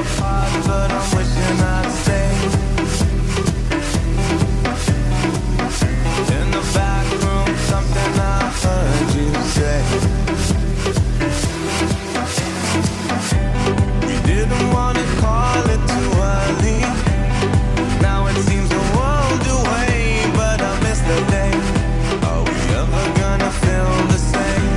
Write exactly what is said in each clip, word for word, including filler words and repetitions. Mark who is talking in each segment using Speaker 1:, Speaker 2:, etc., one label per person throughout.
Speaker 1: apart, but I'm wishing I'd stay. In the back room, something I heard you say. We didn't want to call it too early. Now it seems the world away, but I miss the day. Are we ever gonna feel the same?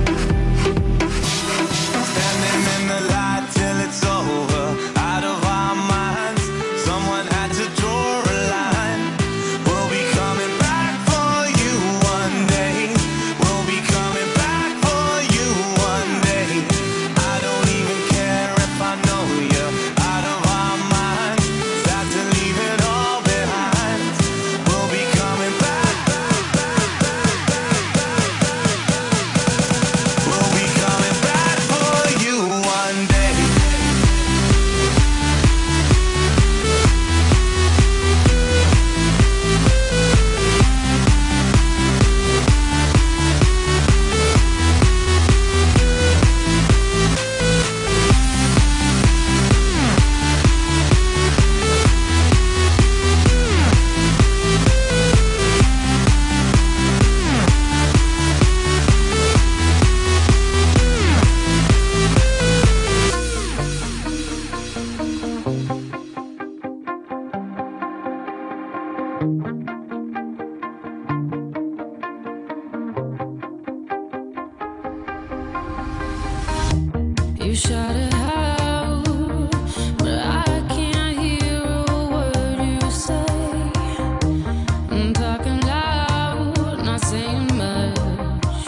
Speaker 1: Standing in the light till it's over, out of our minds. Someone had to draw a line. We'll be coming back for you one day. We'll be coming back for you one day. I don't even care if I know you're out of our minds. Sad to leave it all behind. We'll be coming back, back, back, back, back, back, back. We'll be coming back for you one day. You shout it out, but I can't hear a word you say. I'm talking loud, not saying much.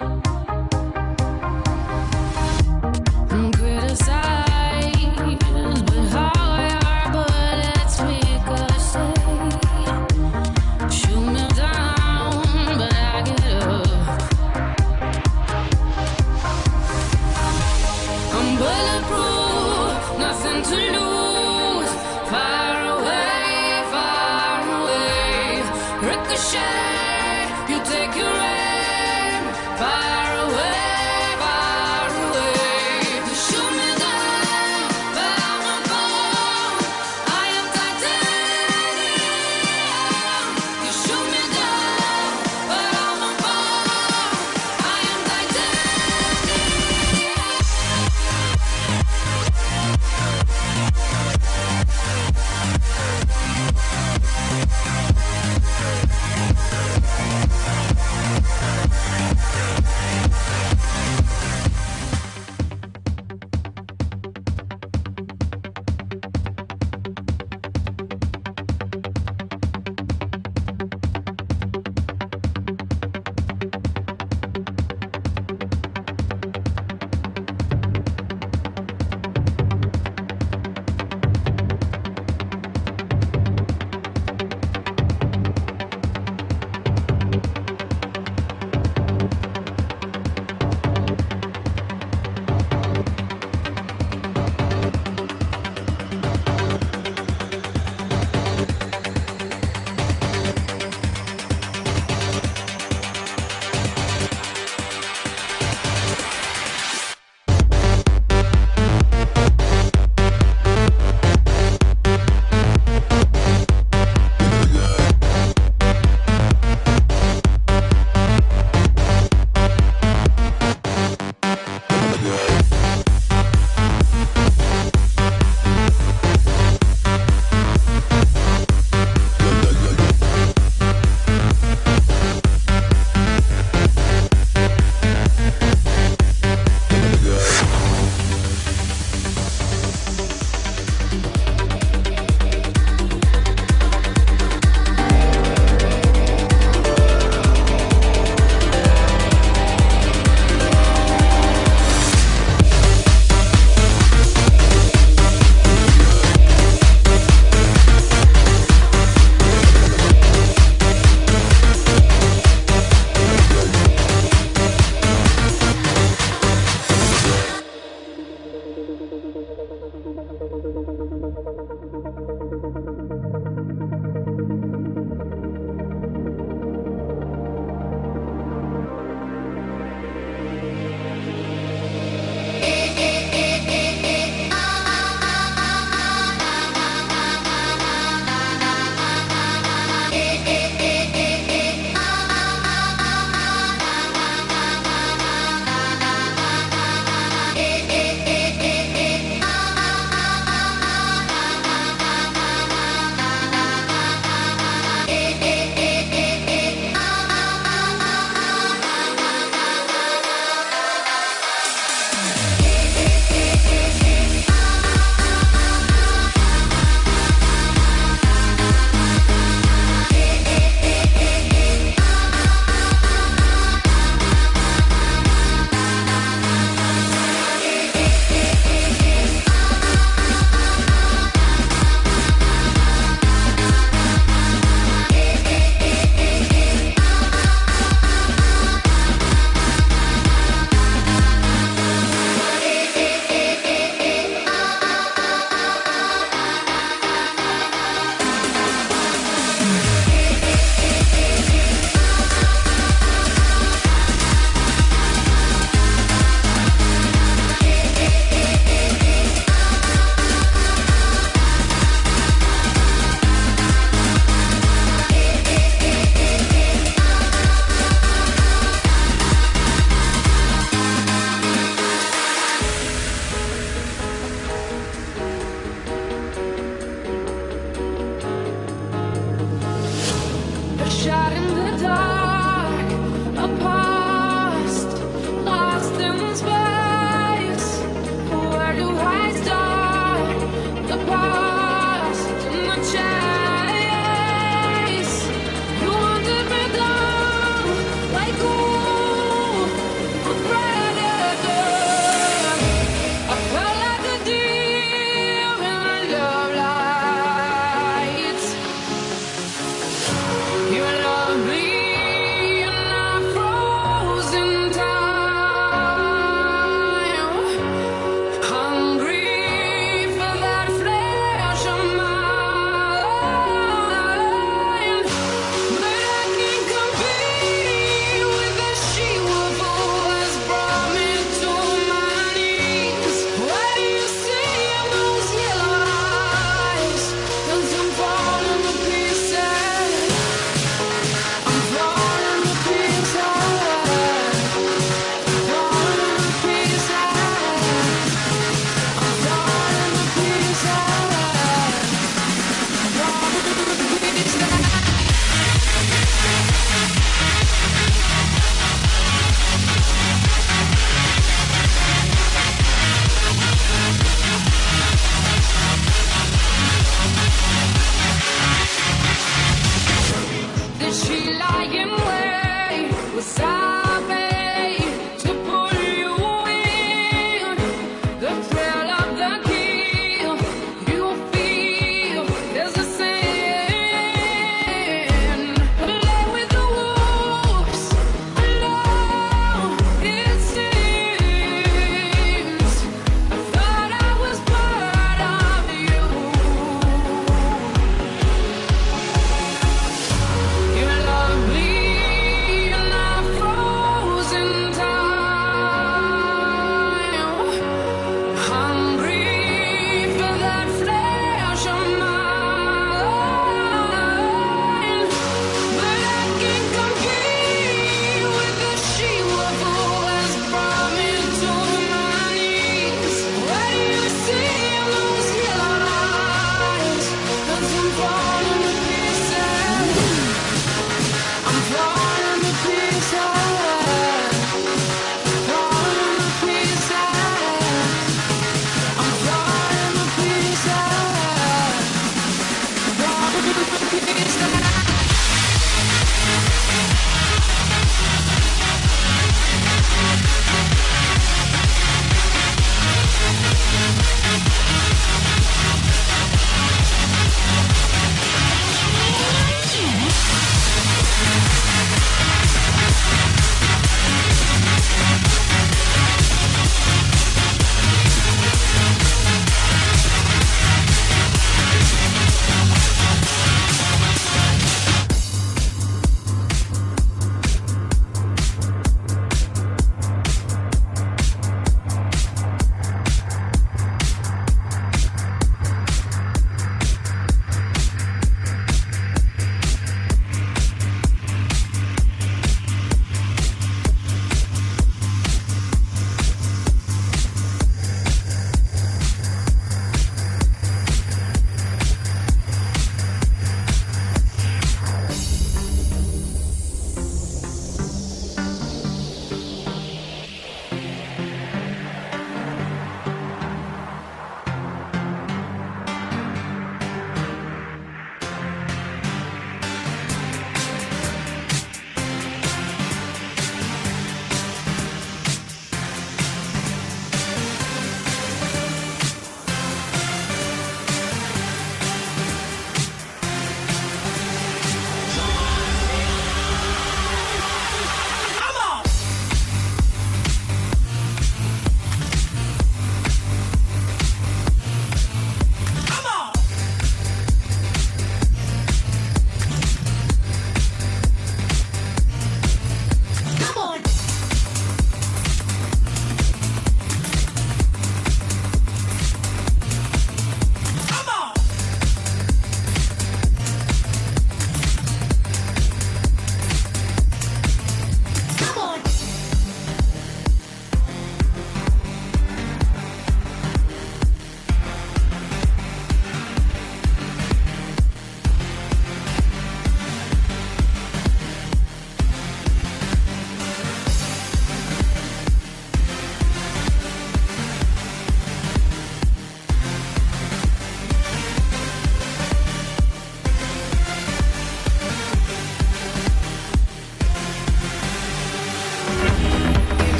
Speaker 1: I'm criticized, but how your bullets ricochet. Shoot me down, but I get up. I'm bulletproof, nothing to lose. Far away, far away. Ricochet, you take your aim. Far away, far away. You shoot me down, but I'm a bomb. I am titanium. You shoot me down, but I'm a bomb. I am titanium.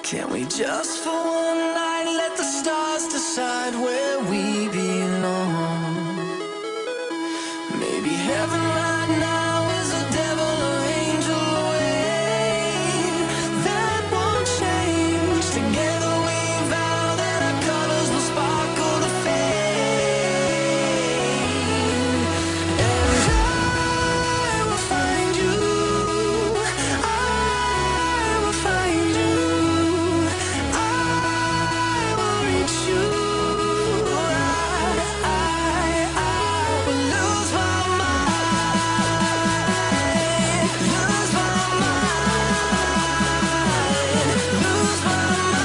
Speaker 1: Can we just for one night let the stars decide where we belong? Maybe heaven right now is a devil or angel away. That won't change. Together we vow that our colors will sparkle to fade. And I will find you. I will find you. I will reach you. I, I, I will lose my mind. Lose my mind. Lose my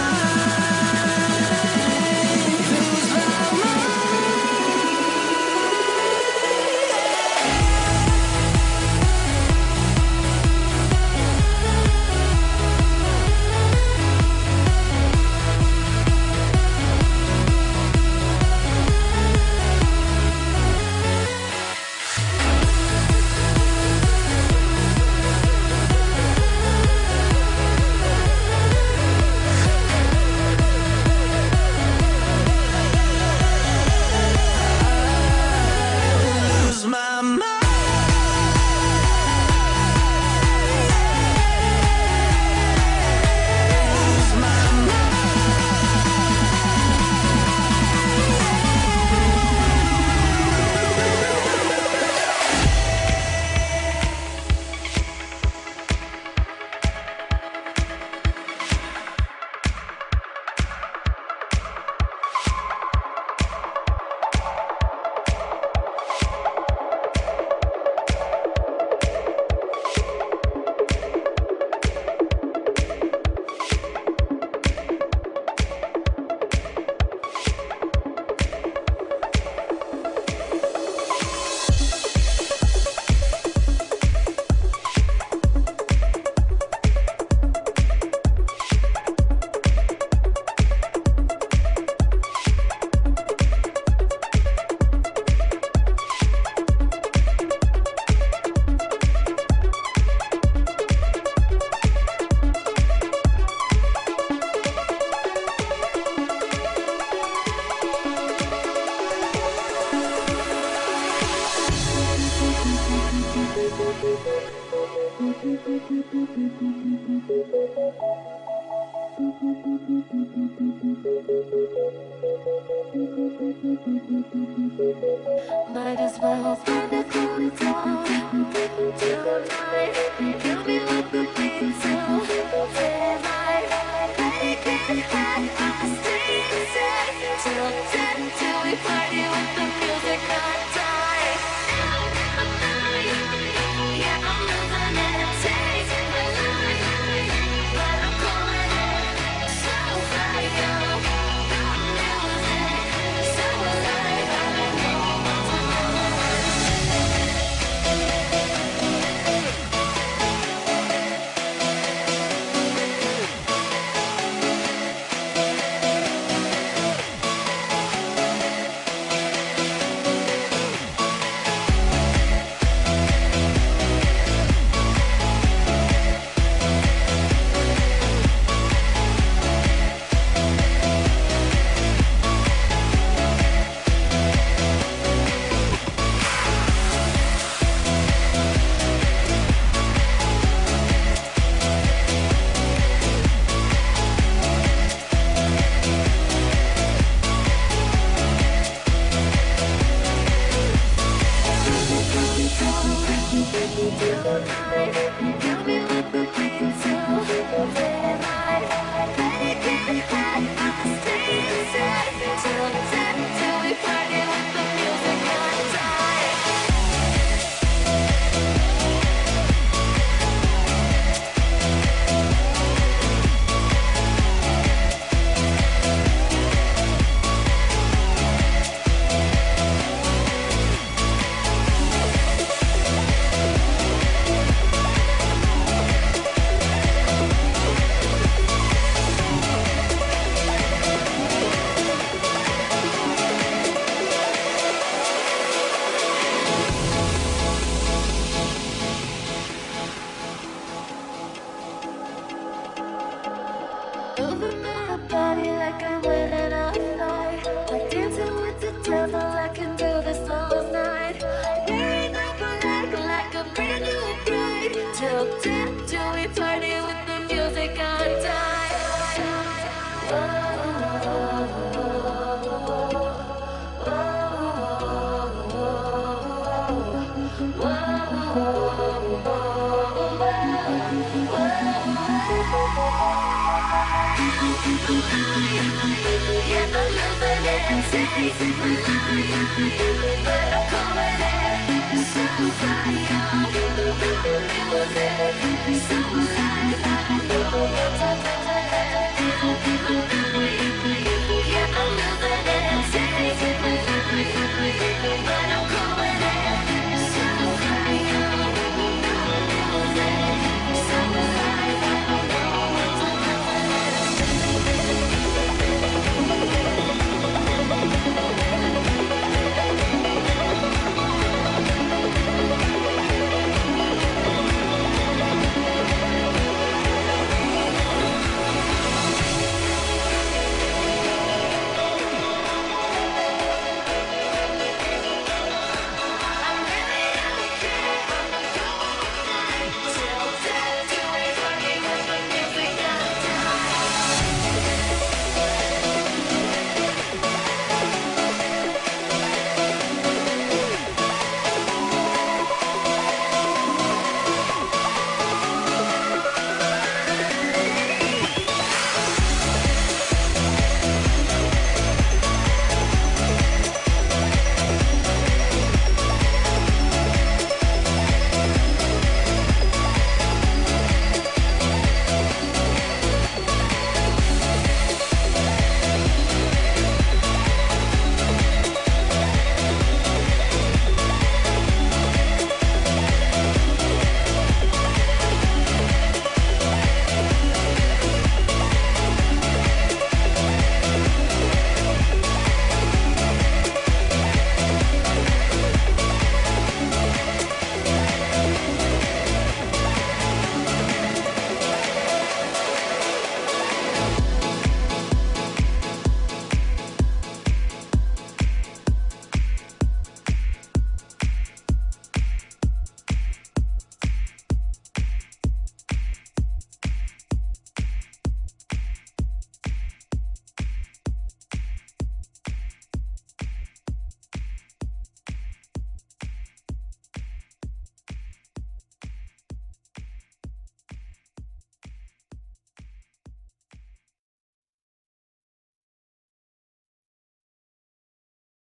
Speaker 1: mind. Lose my lose my mind. Lose my
Speaker 2: Might as well spend a cool down tonight. You'll be with me till daylight. Make it hot, I'ma stay inside till ten, till we party with the music on tight. Yeah, I'm losing it, taking my life, but I'm calling it so fly, yo. I'm losing it, so alive. I don't know what's going on. moving my body like I'm winning a fight. Like dancing with the devil, I can do this all night. Wearing up black like a brand new bride. Till ten, till we party with the music on time. Yeah, I'm living it, tasting my life, but I'm calling it so fire. The music, so alive, I know what to do.